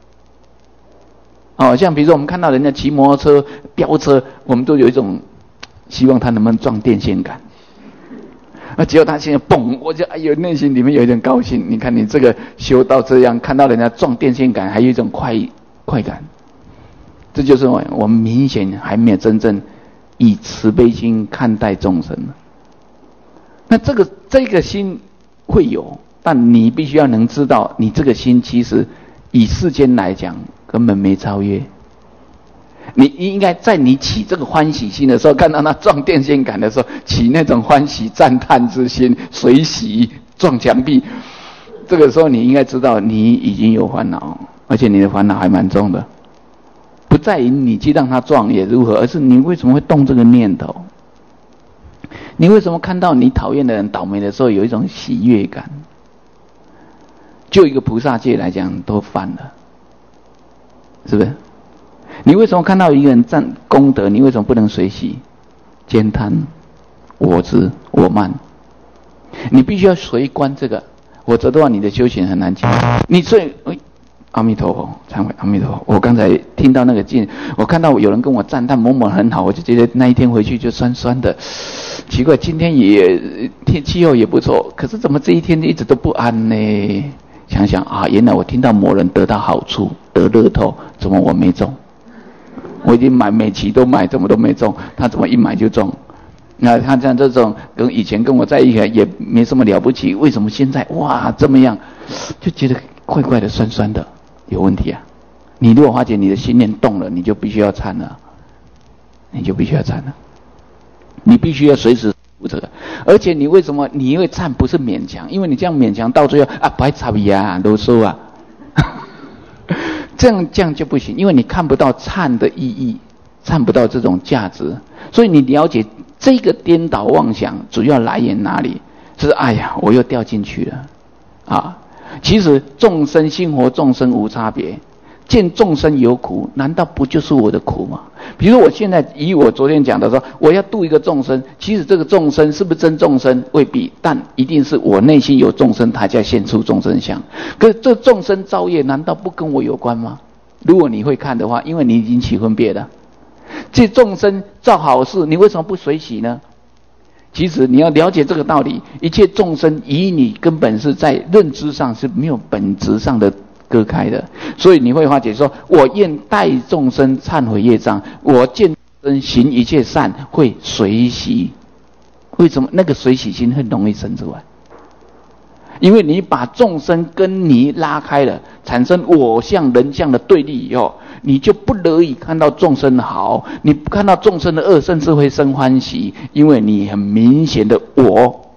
像比如说我们看到人家骑摩托车、飙车，我们都有一种希望他能不能撞电线杆。结果他现在蹦，我就内心里面有一点高兴。你看你这个修到这样，看到人家撞电线杆，还有一种快感。这就是我们明显还没有真正以慈悲心看待众生。那这个心会有，但你必须要能知道，你这个心其实以世间来讲根本没超越。你应该在你起这个欢喜心的时候，看到他撞电线杆的时候，起那种欢喜赞叹之心，随喜撞墙壁。这个时候你应该知道，你已经有烦恼，而且你的烦恼还蛮重的。不在于你去让他撞也如何，而是你为什么会动这个念头？你为什么看到你讨厌的人倒霉的时候有一种喜悦感？就一个菩萨界来讲，都犯了，是不是？你为什么看到一个人占功德，你为什么不能随喜、兼贪、我执、我慢？你必须要随观这个，否则的话，你的修行很难进。你所以，阿弥陀佛，忏悔，阿弥陀佛。我刚才听到那个经，我看到有人跟我赞叹某某很好，我就觉得那一天回去就酸酸的。奇怪，今天也气候也不错，可是怎么这一天一直都不安呢？想想啊，原来我听到某人得到好处，得乐透，怎么我没中？我已经买每期都买，怎么都没中？他怎么一买就中？那他像这种跟以前跟我在一起也没什么了不起，为什么现在哇这么样？就觉得怪怪的、酸酸的，有问题啊！你如果发觉你的心念动了，你就必须要忏了，你必须要随时负责。而且你为什么你会忏？不是勉强，因为你这样勉强到最后不爱插呀、啰嗦啊。这样就不行，因为你看不到忏的意义，看不到这种价值，所以你了解这个颠倒妄想主要来源哪里？就是我又掉进去了其实众生心活众生无差别，见众生有苦，难道不就是我的苦吗？比如我现在以我昨天讲的说，我要度一个众生，其实这个众生是不是真众生未必，但一定是我内心有众生，他才现出众生相。可是这众生造业难道不跟我有关吗？如果你会看的话，因为你已经起分别了，这众生造好事，你为什么不随喜呢？其实你要了解这个道理，一切众生与你根本是在认知上是没有本质上的割开的，所以你会发觉说，我愿代众生忏悔业障，我见众生行一切善，会随喜为什么那个随喜心很容易生出来？因为你把众生跟你拉开了，产生我相人相的对立以后，你就不乐意看到众生好，你看到众生的恶，甚至会生欢喜，因为你很明显的我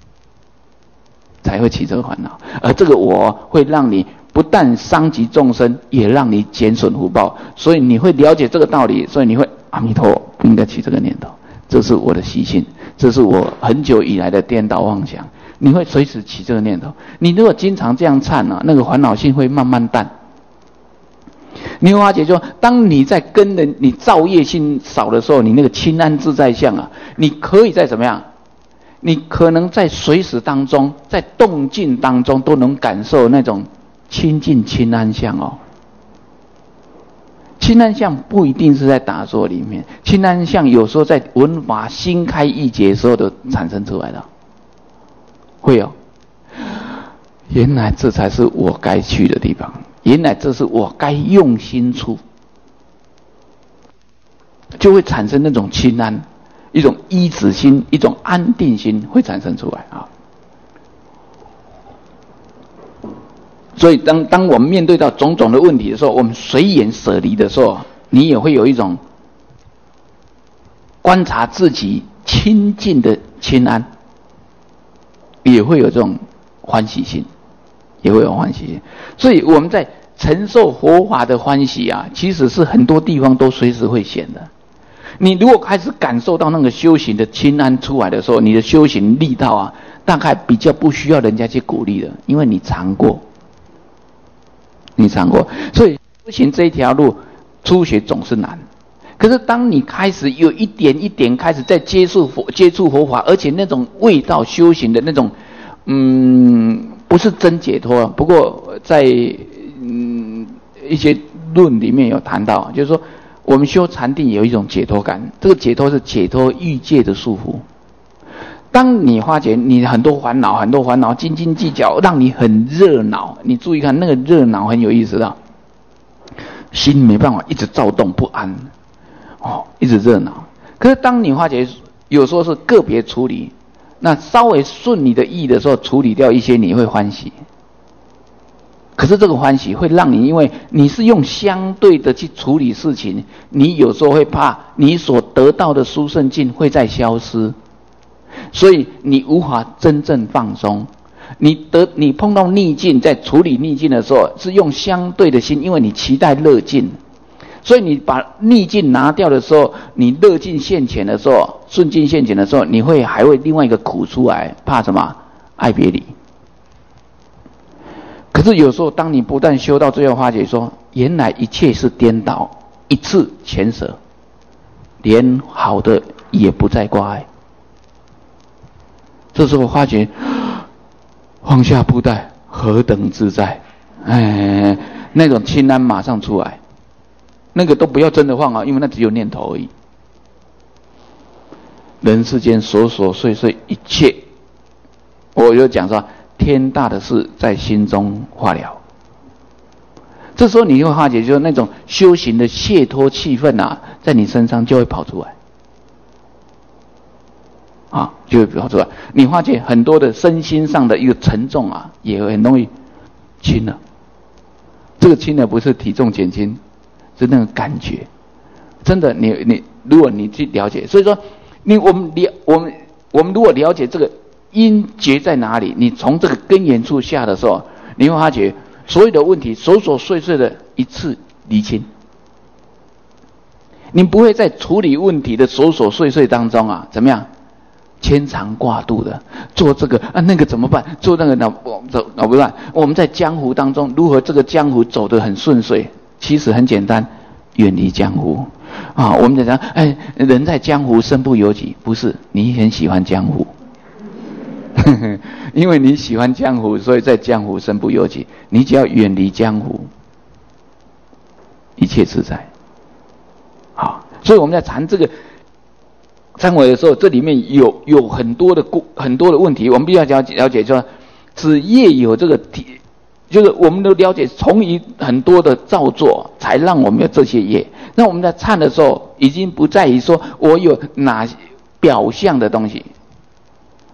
才会起这个烦恼，而这个我会让你不但伤及众生，也让你减损福报，所以你会了解这个道理，所以你会阿弥陀不应该起这个念头，这是我的习性，这是我很久以来的颠倒妄想。你会随时起这个念头。你如果经常这样忏啊，那个烦恼性会慢慢淡。你会发觉说，当你在跟人你造业性少的时候，你那个清安自在相啊，你可以在怎么样？你可能在随时当中，在动静当中都能感受那种清净清安相哦。清安相不一定是在打坐里面，清安相有时候在闻法心开意解的时候都产生出来的。会哦，原来这才是我该去的地方，原来这是我该用心处，就会产生那种清安，一种依止心，一种安定心会产生出来啊。所以当我们面对到种种的问题的时候，我们随缘舍离的时候，你也会有一种观察自己清净的清安。也会有这种欢喜心，也会有欢喜心。所以我们在承受佛法的欢喜啊，其实是很多地方都随时会显的。你如果开始感受到那个修行的清安出来的时候，你的修行力道啊，大概比较不需要人家去鼓励的，因为你尝过，你尝过。所以修行这一条路，初学总是难。可是当你开始有一点一点开始在接触佛法，而且那种味道修行的那种，不是真解脱，不过在一些论里面有谈到，就是说我们修禅定有一种解脱感，这个解脱是解脱欲界的束缚。当你发觉你很多烦恼斤斤计较，让你很热恼，你注意看那个热恼很有意思的，心没办法一直躁动不安。一直热闹。可是当你发觉有时候是个别处理，那稍微顺你的意的时候，处理掉一些，你会欢喜。可是这个欢喜会让你，因为你是用相对的去处理事情，你有时候会怕你所得到的殊胜境会再消失，所以你无法真正放松。你碰到逆境，在处理逆境的时候，是用相对的心，因为你期待乐境。所以你把逆境拿掉的时候，你乐境现前的时候，顺境现前的时候，你还会另外一个苦出来，怕什么？爱别离。可是有时候当你不但修到最后发觉说，原来一切是颠倒，一次前舍，连好的也不再挂碍。这时候发觉放下布袋，何等自在！那种清安马上出来。那个都不要真的放啊，因为那只有念头而已。人世间琐琐碎碎一切，我就讲说，天大的事在心中化了。这时候你会发觉，就是那种修行的解脱气氛啊，在你身上就会跑出来，就会跑出来。你发觉很多的身心上的一个沉重啊，也很容易轻了。这个轻了不是体重减轻。是那个感觉，真的，你如果你去了解，所以说，我们如果了解这个因结在哪里，你从这个根源处下的时候，你会发觉所有的问题琐琐碎碎的一次厘清，你不会在处理问题的琐琐碎碎当中啊，怎么样牵肠挂肚的做这个那个怎么办？做那个脑不乱。我们在江湖当中，如何这个江湖走得很顺遂？其实很简单，远离江湖我们在讲，人在江湖身不由己，不是你很喜欢江湖，因为你喜欢江湖，所以在江湖身不由己。你只要远离江湖，一切自在。所以我们在谈这个忏悔的时候，这里面有很多的问题，我们必须要了解，说只业有这个就是我们都了解，从很多的造作，才让我们有这些业。那我们在忏的时候，已经不在于说我有哪表象的东西，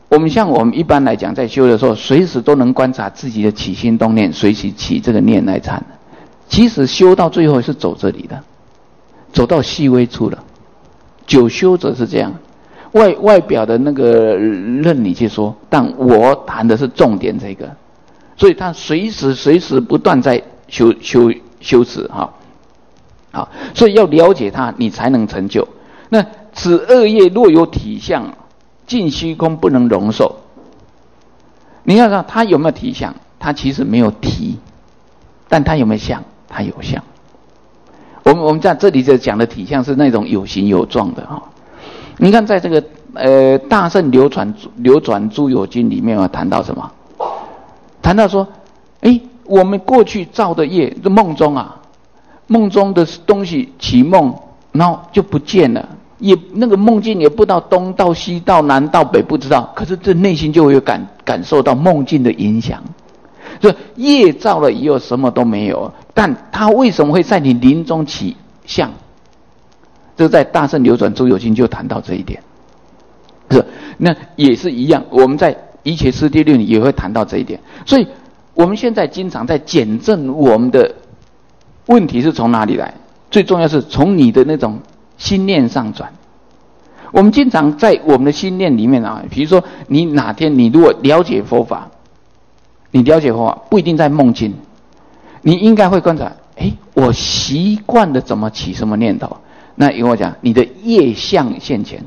我们一般来讲，在修的时候，随时都能观察自己的起心动念，随时起这个念来参。其实修到最后是走这里的，走到细微处了。久修者是这样，外表的那个任你去说，但我谈的是重点这个，所以他随时不断在修持好，所以要了解它，你才能成就。那此恶业若有体相，尽虚空不能容受。你要知道它有没有体相？它其实没有体，但它有没有相？它有相。我们在这里讲的体相是那种有形有状的你看在这个大圣流转诸有经里面谈到什么？谈到说，我们过去造的业，梦中的东西起梦，然后就不见了，也那个梦境也不到东到西到南到北不知道，可是这内心就会感受到梦境的影响。所以业造了以后什么都没有，但它为什么会在你临终起相？这在大圣流转诸有经就谈到这一点。那也是一样，我们在一切师地论也会谈到这一点。所以我们现在经常在检证我们的问题是从哪里来，最重要是从你的那种心念上转。我们经常在我们的心念里面比如说你哪天你如果了解佛法不一定在梦境，你应该会观察，我习惯的怎么起什么念头，那因为我讲你的业相现前。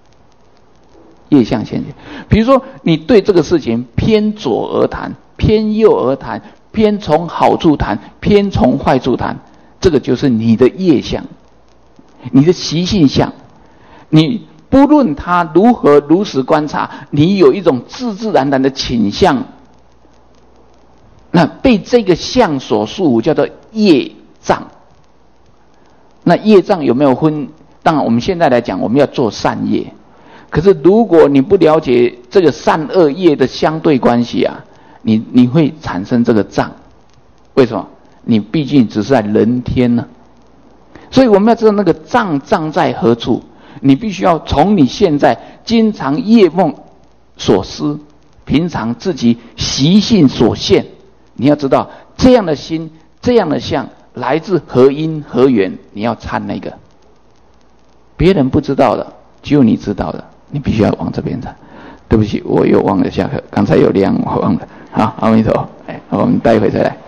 比如说你对这个事情偏左而谈，偏右而谈，偏从好处谈，偏从坏处谈，这个就是你的业相，你的习性相。你不论他如何如实观察，你有一种自然的倾向，那被这个相所束缚，叫做业障。那业障有没有分？当然我们现在来讲，我们要做善业，可是如果你不了解这个善恶业的相对关系你会产生这个障。为什么？你毕竟只是在人天呢。所以我们要知道那个障在何处，你必须要从你现在经常夜梦所思，平常自己习性所现，你要知道这样的心，这样的相来自何因何缘，你要参那个别人不知道的，只有你知道的，你必须要往这边参。对不起，我又忘了下课，刚才有亮我忘了。好，阿弥陀佛，我们待会再来。